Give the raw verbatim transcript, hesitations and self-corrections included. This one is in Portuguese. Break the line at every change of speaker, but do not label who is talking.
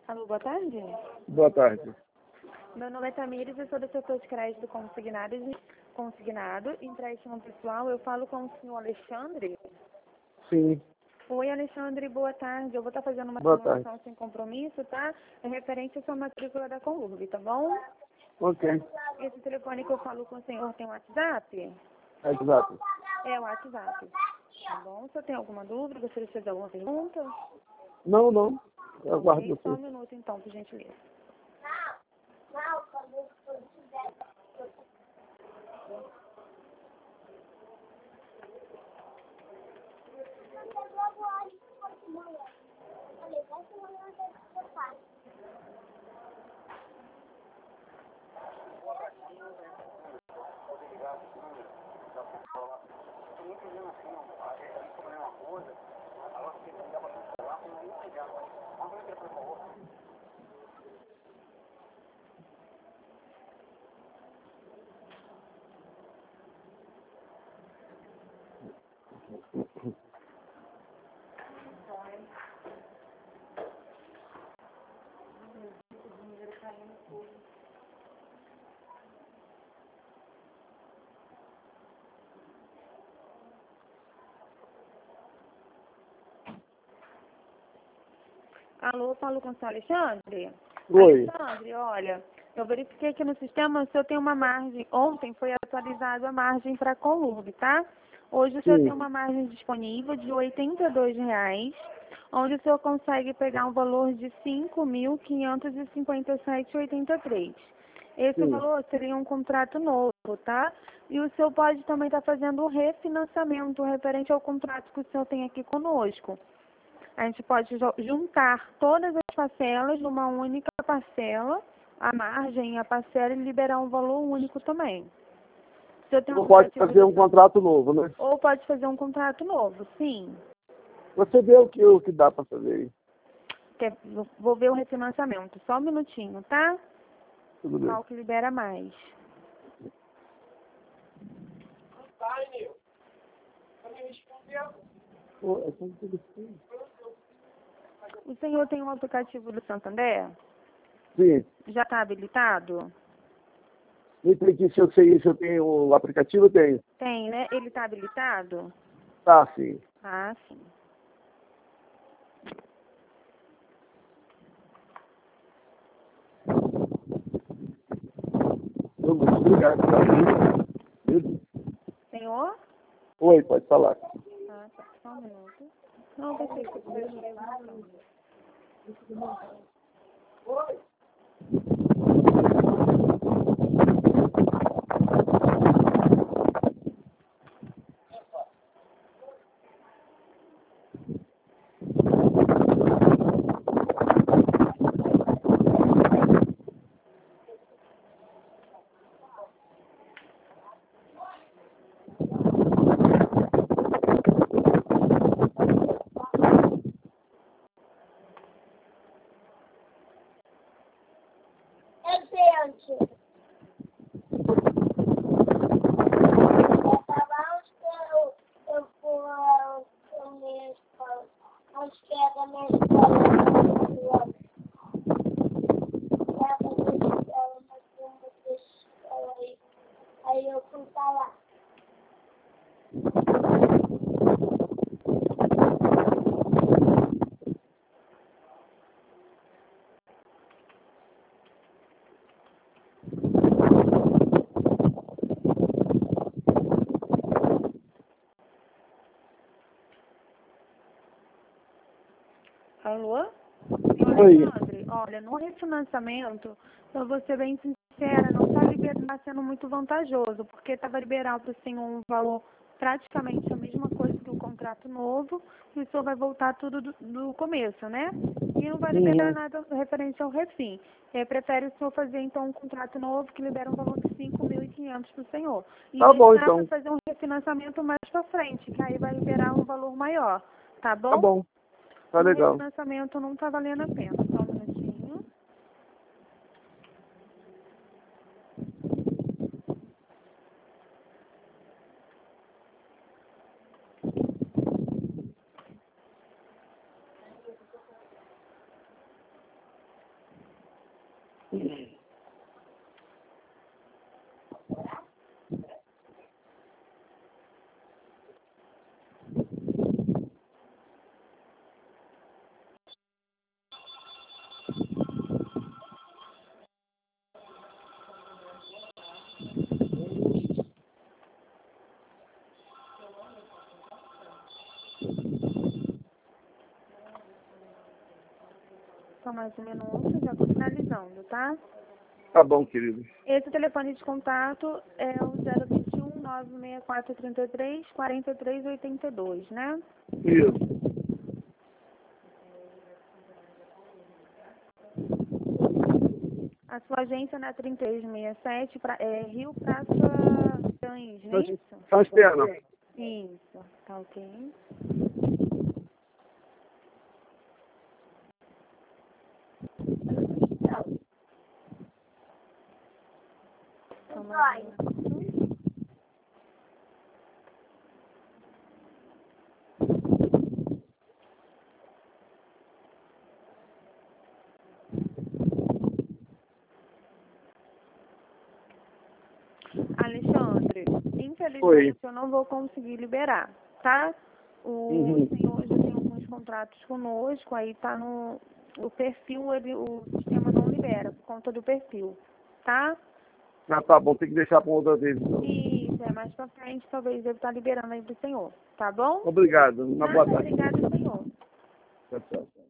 Alô, boa tarde.
Boa tarde.
Meu nome é Tamires, eu sou do setor de crédito consignado, consignado empréstimo pessoal. Eu falo com o senhor Alexandre.
Sim,
Oi, Alexandre, boa tarde. Eu vou estar fazendo uma
boa
simulação
tarde.
sem compromisso, tá? É referente à sua matrícula da Conurb, tá bom?
Ok,
Esse telefone que eu falo com o senhor tem WhatsApp?
exato.
É o WhatsApp. Tá bom? Se eu tenho alguma dúvida, gostaria de fazer alguma pergunta?
Não, não. Eu aguardo
Ok, só um
você.
minuto então, por gentileza. Alô, falo com o senhor Alexandre?
Oi.
Alexandre, olha, eu verifiquei aqui no sistema, o senhor tem uma margem, ontem foi atualizada a margem para a Conurb, tá? Hoje o senhor
Sim.
tem uma margem disponível de oitenta e dois reais, onde o senhor consegue pegar um valor de cinco mil quinhentos e cinquenta e sete reais e oitenta e três centavos. Esse
Sim.
valor seria um contrato novo, tá? E o senhor pode também estar fazendo um refinanciamento referente ao contrato que o senhor tem aqui conosco. A gente pode jo- juntar todas as parcelas numa única parcela, a margem e a parcela, e liberar um valor único também. O senhor tem um
Não pode
aplicativo
fazer
do
um
Sam-
contrato novo, né?
Ou pode fazer um contrato novo, sim.
Você vê o que, o que dá para fazer aí.
Quer- Vou ver o refinanciamento. Só um minutinho, tá?
Tudo bem.
Qual que libera mais?
Pô, é como tudo assim.
O senhor tem um aplicativo do Santander?
Sim.
Já está habilitado?
Me explique se eu sei se eu tenho o aplicativo, eu tenho.
Tem, né? Ele está habilitado?
Tá, sim.
Ah, sim.
Vamos, obrigado. Tá.
Senhor?
Oi, pode falar.
Ah, tá. Só um minuto. Não, pensei que você tivesse.
Aí eu fui falar.
Alô? Senhor
Oi.
Alexandre, olha, no refinanciamento, eu vou ser bem sincera, não está liber... tá sendo muito vantajoso, porque estava liberado para o senhor um valor praticamente a mesma coisa que o contrato novo, e o senhor vai voltar tudo do, do começo, né? E não vai liberar
Uhum.
nada referente ao refim. É, prefere o senhor fazer, então, um contrato novo que libera um valor de cinco mil e quinhentos para o senhor. E
Tá bom,
deixar para
então.
fazer um refinanciamento mais para frente, que aí vai liberar um valor maior, tá
Tá
bom?
bom. Tá
No
legal.
refinanciamento não está valendo a pena. Só um minutinho. Só mais um minuto, já estou finalizando, tá?
Tá bom, querido.
Esse telefone de contato é o zero vinte e um, nove seis quatro três três, quatro três oito dois, né?
Isso.
A sua agência na trinta e três sessenta e sete, pra, é Rio Praça Cães, não é isso?
São externa.
Isso, tá ok. Só mais um minuto. Alexandre, infelizmente
Oi.
eu não vou conseguir liberar, tá? O
Uhum.
senhor já tem alguns contratos conosco, aí tá no o perfil, ele, o sistema não libera por conta do perfil, tá?
Ah, tá bom, tem que deixar para outra vez, então.
Isso, é mais pra frente, talvez ele tá liberando aí pro senhor, tá bom?
Obrigado. Uma boa
Nada,
tarde.
obrigada, senhor.
Tchau, tchau.